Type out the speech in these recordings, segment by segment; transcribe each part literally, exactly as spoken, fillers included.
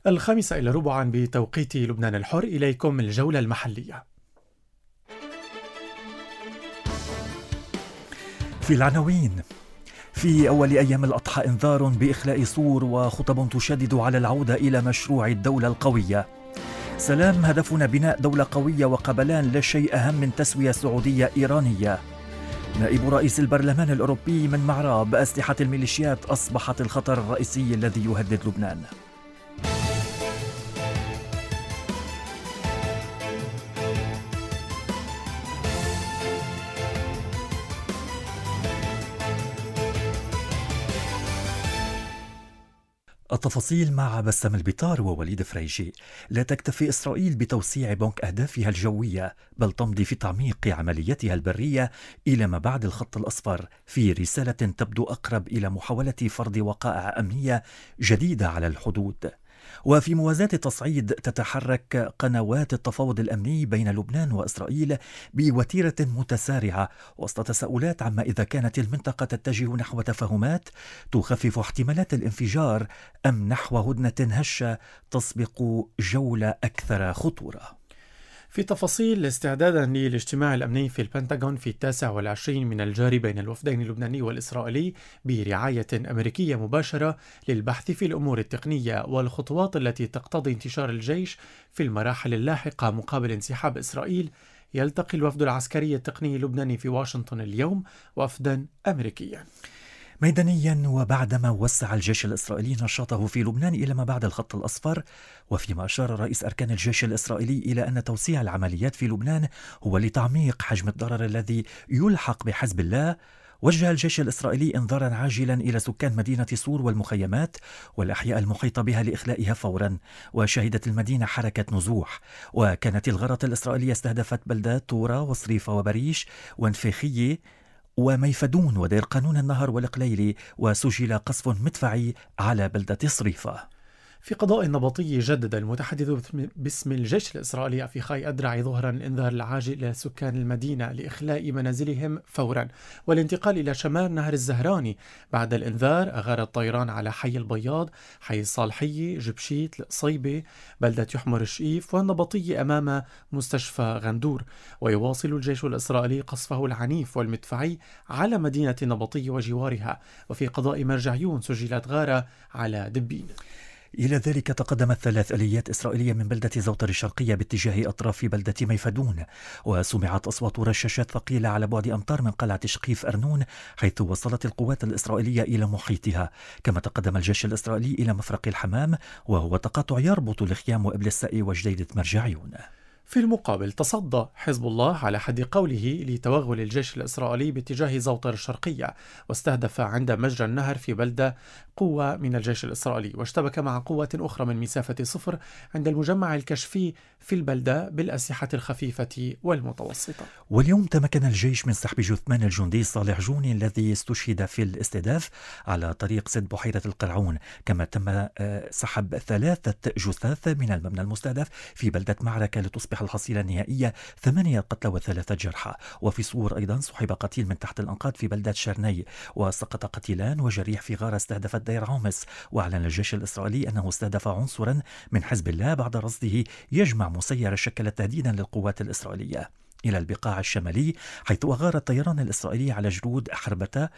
الخامسة إلى ربعا بتوقيت لبنان الحر. إليكم الجولة المحلية. في العناوين: في أول أيام الأضحى إنذار بإخلاء صور وخطب تشدد على العودة إلى مشروع الدولة القوية. سلام هدفنا بناء دولة قوية وقبلان لا شيء أهم من تسوية سعودية إيرانية. نائب رئيس البرلمان الأوروبي من معراب: أسلحة الميليشيات أصبحت الخطر الرئيسي الذي يهدد لبنان. التفاصيل مع بسام البطار ووليد فريجي. لا تكتفي إسرائيل بتوسيع بنك أهدافها الجوية، بل تمضي في تعميق عمليتها البرية إلى ما بعد الخط الأصفر، في رسالة تبدو أقرب إلى محاولة فرض وقائع أمنية جديدة على الحدود. وفي موازاة تصعيد، تتحرك قنوات التفاوض الأمني بين لبنان وإسرائيل بوتيرة متسارعة، وسط تساؤلات عما إذا كانت المنطقة تتجه نحو تفاهمات تخفف احتمالات الانفجار أم نحو هدنة هشة تسبق جولة أكثر خطورة. في تفاصيل: استعدادا للاجتماع الأمني في البنتاغون في التاسع والعشرين من الجاري بين الوفدين اللبناني والإسرائيلي برعاية أمريكية مباشرة للبحث في الأمور التقنية والخطوات التي تقتضي انتشار الجيش في المراحل اللاحقة مقابل انسحاب إسرائيل، يلتقي الوفد العسكري التقني اللبناني في واشنطن اليوم وفدا أمريكيا. ميدانيا: وبعدما وسع الجيش الإسرائيلي نشاطه في لبنان إلى ما بعد الخط الأصفر، وفيما أشار رئيس أركان الجيش الإسرائيلي إلى أن توسيع العمليات في لبنان هو لتعميق حجم الضرر الذي يلحق بحزب الله، وجه الجيش الإسرائيلي إنذارا عاجلا إلى سكان مدينة صور والمخيمات والأحياء المحيطة بها لإخلائها فورا. وشهدت المدينة حركة نزوح، وكانت الغارات الإسرائيلية استهدفت بلدات طورة وصريفة وبريش وانفخية وميفدون ودير قانون النهر والقليلي، وسجل قصف مدفعي على بلدة صريفة. في قضاء نبطي، جدد المتحدث باسم الجيش الإسرائيلي أفيخاي أدرعي ظهرا الإنذار العاجل إلى سكان المدينة لإخلاء منازلهم فورا والانتقال إلى شمال نهر الزهراني. بعد الإنذار، أغار الطيران على حي البياض، حي الصالحية، جبشيت، القصيبة، بلدة يحمر الشقيف والنبطية أمام مستشفى غندور. ويواصل الجيش الإسرائيلي قصفه العنيف والمدفعي على مدينة النبطية وجوارها. وفي قضاء مرجعيون، سجلت غارة على دبين. إلى ذلك تقدمت ثلاث آليات إسرائيلية من بلدة زوطر الشرقية باتجاه أطراف بلدة ميفدون، وسمعت أصوات رشاشات ثقيلة على بعد أمتار من قلعة شقيف أرنون، حيث وصلت القوات الإسرائيلية إلى محيطها. كما تقدم الجيش الإسرائيلي إلى مفرق الحمام، وهو تقاطع يربط الخيام وإبل السقي وجديدة مرجعيون. في المقابل، تصدى حزب الله على حد قوله لتوغل الجيش الإسرائيلي باتجاه زوطر الشرقية، واستهدف عند مجرى النهر في بلدة قوة من الجيش الإسرائيلي، واشتبك مع قوة أخرى من مسافة صفر عند المجمع الكشفي في البلدة بالأسلحة الخفيفة والمتوسطة. واليوم تمكن الجيش من سحب جثمان الجندي صالح جوني الذي استشهد في الاستهداف على طريق سد بحيرة القرعون. كما تم سحب ثلاثة جثث من المبنى المستهدف في بلدة معركة لتصبح الحصيلة النهائية ثمانية قتلى وثلاثة جرحى. وفي صور أيضا سحب قتيل من تحت الأنقاض في بلدة شرني، وسقط قتيلان وجريح في غارة استهدفت دير عومس. وأعلن الجيش الإسرائيلي أنه استهدف عنصرا من حزب الله بعد رصده يجمع مسيرة شكلت تهديدا للقوات الإسرائيلية. إلى البقاع الشمالي، حيث أغار الطيران الإسرائيلي على جرود حربتة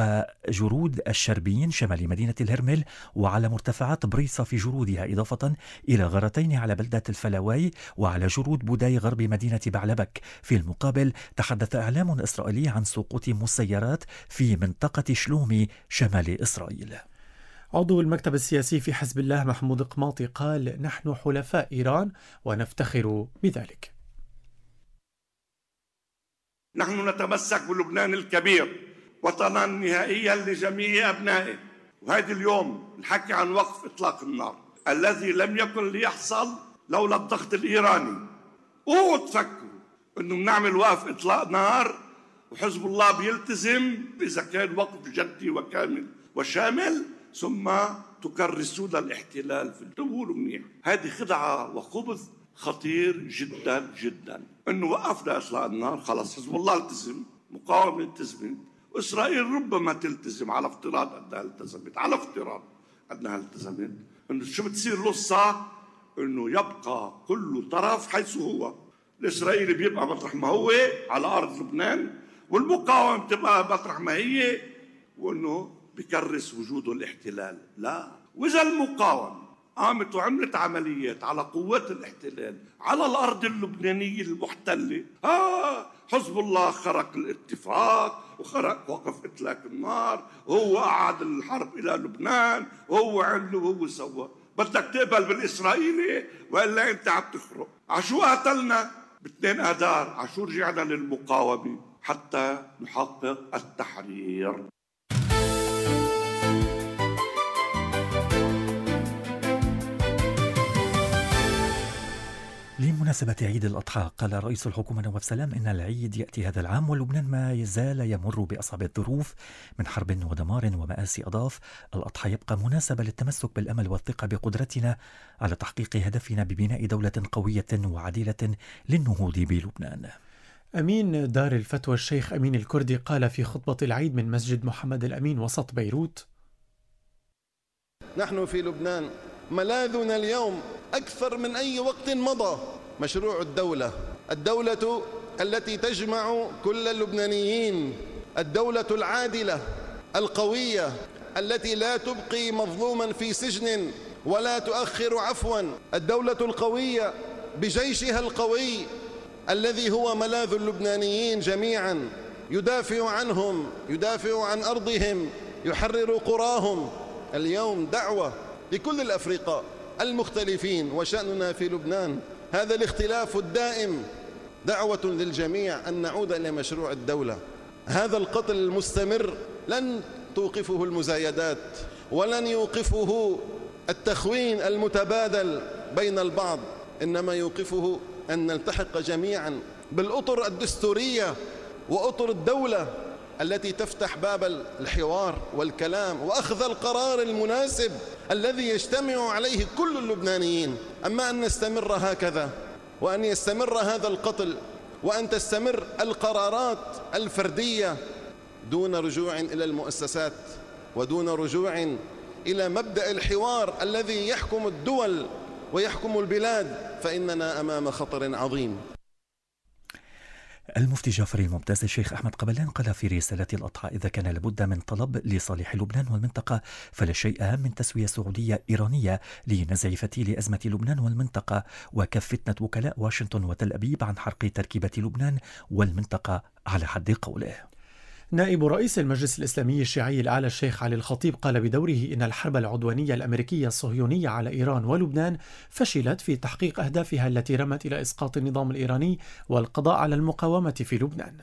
وجرود الشربين شمال مدينة الهرمل، وعلى مرتفعات بريصة في جرودها، إضافة إلى غارتين على بلدة الفلاوي وعلى جرود بوداي غرب مدينة بعلبك. في المقابل، تحدث إعلام إسرائيلي عن سقوط مسيرات في منطقة شلومي شمال إسرائيل. عضو المكتب السياسي في حزب الله محمود قماطي قال: نحن حلفاء إيران ونفتخر بذلك. نحن نتمسك بلبنان الكبير، وطنا نهائيا لجميع أبنائه. وهذا اليوم نحكي عن وقف إطلاق النار الذي لم يكن ليحصل لولا الضغط الإيراني. اوعوا تفكروا أنه بنعمل وقف إطلاق نار وحزب الله بيلتزم إذا كان وقف جدي وكامل وشامل ثم تكرسون الاحتلال في الدول منيح. هذه خدعة وخبث خطير جدا جدا. انه وقفنا اطلاق النار، خلص حزب الله التزم، مقاومه التزمت، واسرائيل ربما تلتزم على افتراض انها التزمت، على افتراض انها التزمت، إنه شو بتصير القصة؟ إنه يبقى كل طرف حيث هو. الإسرائيلي بيبقى مطرح ما هو على أرض لبنان، والمقاومة بتبقى مطرح ما هي، وإنه بيكرس وجوده الاحتلال. لا، وإذا المقاومة قامت وعملت عمليات على قوات الاحتلال على الأرض اللبنانية المحتلة، آه حزب الله خرق الاتفاق وخرق وقف إطلاق النار، وهو أعاد الحرب إلى لبنان، وهو عمل وهو سوى. بدك تقبل بالإسرائيلي وإلا أنت عم تخرق. عشو قاتلنا باثنين آذار؟ عشو رجعنا للمقاومة؟ حتى نحقق التحرير. لمناسبة عيد الأضحى قال رئيس الحكومة نواف سلام إن العيد يأتي هذا العام ولبنان ما يزال يمر بأصعب الظروف من حرب ودمار ومآسي. أضاف: الأضحى يبقى مناسبة للتمسك بالأمل والثقة بقدرتنا على تحقيق هدفنا ببناء دولة قوية وعديلة للنهوض بلبنان. أمين دار الفتوى الشيخ أمين الكردي قال في خطبة العيد من مسجد محمد الأمين وسط بيروت: نحن في لبنان ملاذنا اليوم أكثر من أي وقت مضى مشروع الدولة، الدولة التي تجمع كل اللبنانيين، الدولة العادلة القوية التي لا تبقي مظلوما في سجن ولا تؤخر عفوا، الدولة القوية بجيشها القوي الذي هو ملاذ اللبنانيين جميعا، يدافع عنهم، يدافع عن أرضهم، يحرر قراهم. اليوم دعوة لكل الأفرقاء المختلفين، وشأننا في لبنان هذا الاختلاف الدائم، دعوة للجميع أن نعود إلى مشروع الدولة. هذا القتل المستمر لن توقفه المزايدات، ولن يوقفه التخوين المتبادل بين البعض، إنما يوقفه أن نلتحق جميعا بالأطر الدستورية وأطر الدولة التي تفتح باب الحوار والكلام وأخذ القرار المناسب الذي يجتمع عليه كل اللبنانيين. أما أن نستمر هكذا، وأن يستمر هذا القتل، وأن تستمر القرارات الفردية دون رجوع إلى المؤسسات ودون رجوع إلى مبدأ الحوار الذي يحكم الدول ويحكم البلاد، فإننا أمام خطر عظيم. المفتي جعفر الممتاز الشيخ أحمد قبلان قال في رسالة الأضحى: إذا كان لابد من طلب لصالح لبنان والمنطقة فلا شيء أهم من تسوية سعودية إيرانية لنزع فتيل أزمة لبنان والمنطقة وكف فتنة وكلاء واشنطن وتل أبيب عن حرق تركيبة لبنان والمنطقة على حد قوله. نائب رئيس المجلس الإسلامي الشيعي الأعلى الشيخ علي الخطيب قال بدوره إن الحرب العدوانية الأمريكية الصهيونية على إيران ولبنان فشلت في تحقيق أهدافها التي رمت إلى إسقاط النظام الإيراني والقضاء على المقاومة في لبنان.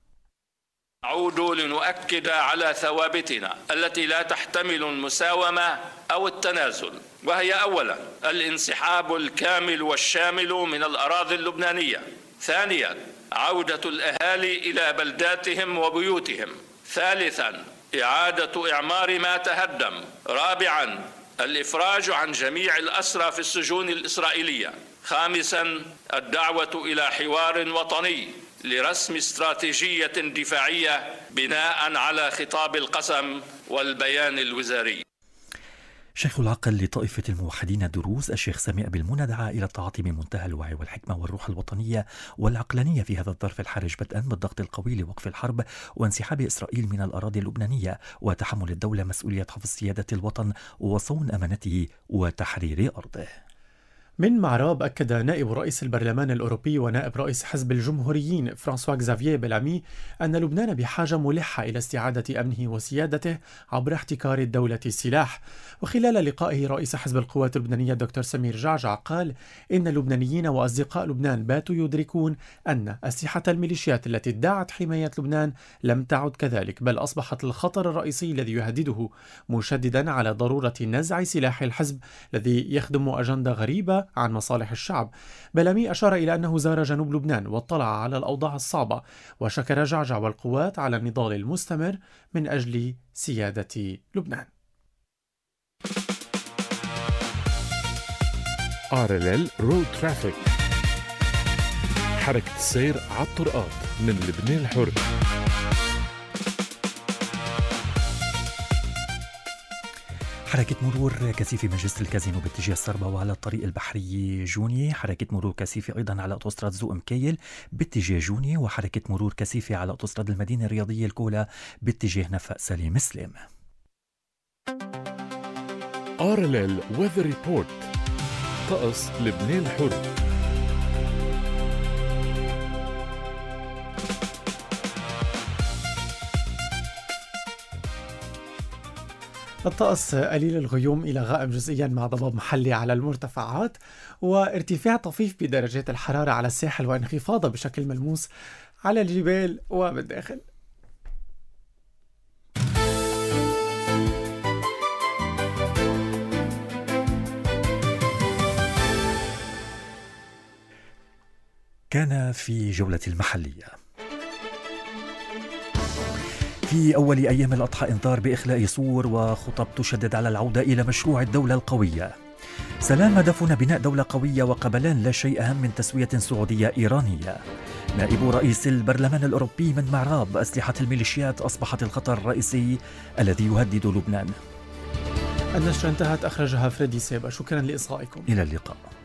نعود لنؤكد على ثوابتنا التي لا تحتمل المساومة أو التنازل، وهي أولا الانسحاب الكامل والشامل من الأراضي اللبنانية، ثانيا عودة الأهالي إلى بلداتهم وبيوتهم، ثالثا إعادة إعمار ما تهدم، رابعا الإفراج عن جميع الأسرى في السجون الإسرائيلية، خامسا الدعوة إلى حوار وطني لرسم استراتيجية دفاعية بناء على خطاب القسم والبيان الوزاري. شيخ العقل لطائفة الموحدين دروز الشيخ سامي أبي المنى دعا إلى التعاطي بمنتهى الوعي والحكمة والروح الوطنية والعقلانية في هذا الظرف الحرج، بدءا بالضغط القوي لوقف الحرب وانسحاب إسرائيل من الأراضي اللبنانية وتحمل الدولة مسؤولية حفظ سيادة الوطن وصون أمانته وتحرير أرضه. من معراب أكد نائب رئيس البرلمان الأوروبي ونائب رئيس حزب الجمهوريين فرانسوا كزافييه بلامي أن لبنان بحاجة ملحة إلى استعادة أمنه وسيادته عبر احتكار الدولة السلاح. وخلال لقائه رئيس حزب القوات اللبنانية دكتور سمير جعجع قال إن اللبنانيين وأصدقاء لبنان باتوا يدركون أن أسلحة الميليشيات التي ادعت حماية لبنان لم تعد كذلك، بل أصبحت الخطر الرئيسي الذي يهدده، مشددا على ضرورة نزع سلاح الحزب الذي يخدم أجندة غريبة عن مصالح الشعب. بلامي أشار إلى أنه زار جنوب لبنان واطلع على الأوضاع الصعبة، وشكر جعجع والقوات على النضال المستمر من أجل سيادة لبنان. آر إل إل رود ترافيك، حركة السير على الطرقات من لبنان الحر. حركة مرور كثيف مجلس الكازينو باتجاه السربة وعلى الطريق البحري جوني، حركة مرور كثيفة أيضا على أوتوستراد زوق مكيل باتجاه جوني، وحركة مرور كثيفة على أوتوستراد المدينة الرياضية الكولا باتجاه نفق سليم سليم. آر إل إل Weather Report. طقس لبنان الحر. الطقس قليل الغيوم إلى غائم جزئيا مع ضباب محلي على المرتفعات، وارتفاع طفيف بدرجات الحرارة على الساحل، وانخفاض بشكل ملموس على الجبال وبالداخل. كان في جولة المحلية. في أول أيام الأضحى إنذار بإخلاء صور وخطب تشدد على العودة إلى مشروع الدولة القوية. سلام هدفنا بناء دولة قوية وقبلان لا شيء أهم من تسوية سعودية إيرانية. نائب رئيس البرلمان الأوروبي من معراب أسلحة الميليشيات أصبحت الخطر الرئيسي الذي يهدد لبنان. النشرة انتهت، أخرجها فريدي سيبا. شكرا لإصغائكم. إلى اللقاء.